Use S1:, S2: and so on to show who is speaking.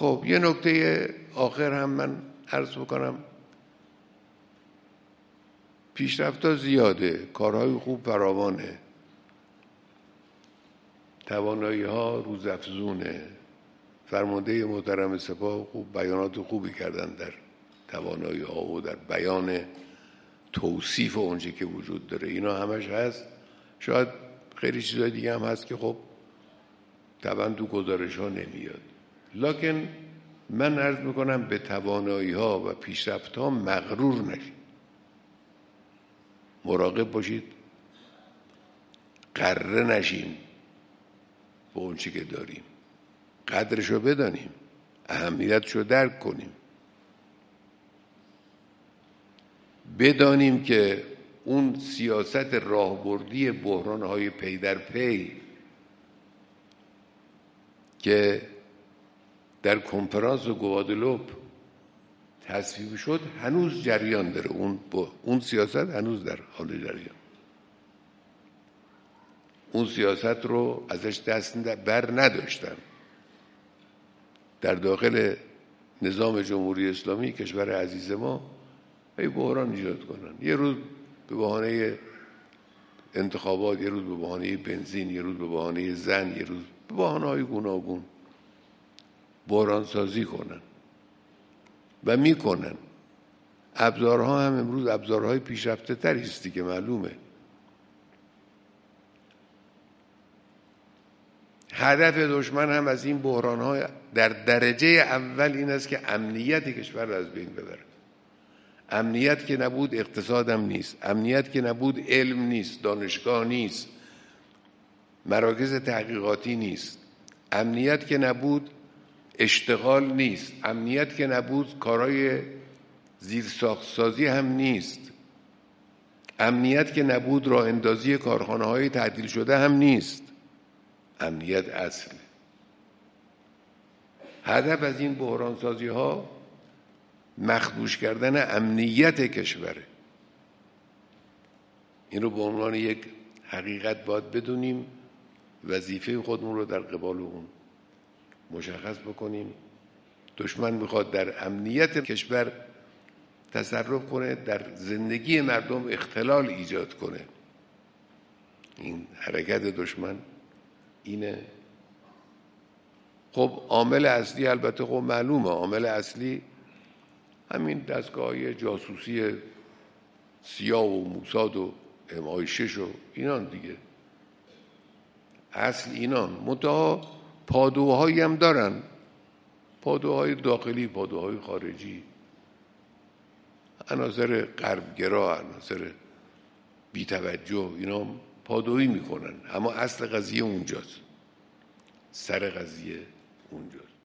S1: خب یه نکته آخر هم من عرض بکنم. پیشرفت‌ها زیاده، کارهای خوب فراوانه، توانایی‌ها روزافزونه. فرمانده محترم سپاه خوب بیانات خوبی کردن در توانایی‌ها و در بیان توصیف اونچه که وجود داره. اینا همش هست. شاید خیلی چیزای دیگه هم هست که خب طبعا تو گزارش‌ها نمیاد. لکن من عرض میکنم به توانایی‌ها و پیشرفت‌ها مغرور نشید. مراقب باشید غره نشیم به اون چی که داریم. قدرشو بدانیم، اهمیتشو درک کنیم، بدانیم که اون سیاست راهبردی بحران‌های پی در پی که در کنفرانس گوادلوپ تصویب شد هنوز جریان داره. اون سیاست هنوز در حال جریان. اون سیاست رو ازش دست بر نداشتن. در داخل نظام جمهوری اسلامی کشور عزیز ما ای بحران ایجاد کنن. یه روز به بهانه انتخابات، یه روز به بهانه بنزین، یه روز به بهانه زن، یه روز به بهانه‌های گوناگون بحران سازی کنن و میکنن. ابزارها هم امروز ابزارهای پیشرفته تری است که معلومه. هدف دشمن هم از این بحران‌ها در درجه اول این است که امنیت کشور را از بین ببره. امنیت که نبود اقتصادم نیست، امنیت که نبود علم نیست، دانشگاه نیست، مراکز تحقیقاتی نیست، امنیت که نبود اشتغال نیست، امنیت که نبود کارهای زیرساخت‌سازی هم نیست، امنیت که نبود راه اندازی کارخانه‌های تعطیل شده هم نیست. امنیت اصل. هدف از این بحران سازی ها مخدوش کردن امنیت کشوره. این رو به عنوان یک حقیقت باید بدونیم، وظیفه خودمون رو در قبال اون مشخص بکنیم. دشمن میخواد در امنیت کشور تصرف کنه، در زندگی مردم اختلال ایجاد کنه. این حرکت دشمن اینه. خب عامل اصلی البته خب معلومه. عامل اصلی همین دستگاه‌های جاسوسی سیا و موساد و MI6 و اینان دیگه. اصل اینان. منتها پادوهایی هم دارن، پادوهای داخلی، پادوهای خارجی، عناصر غربگرا، عناصر بی‌توجه، اینا پادویی میکنن. اما اصل قضیه اونجاست، سر قضیه اونجاست.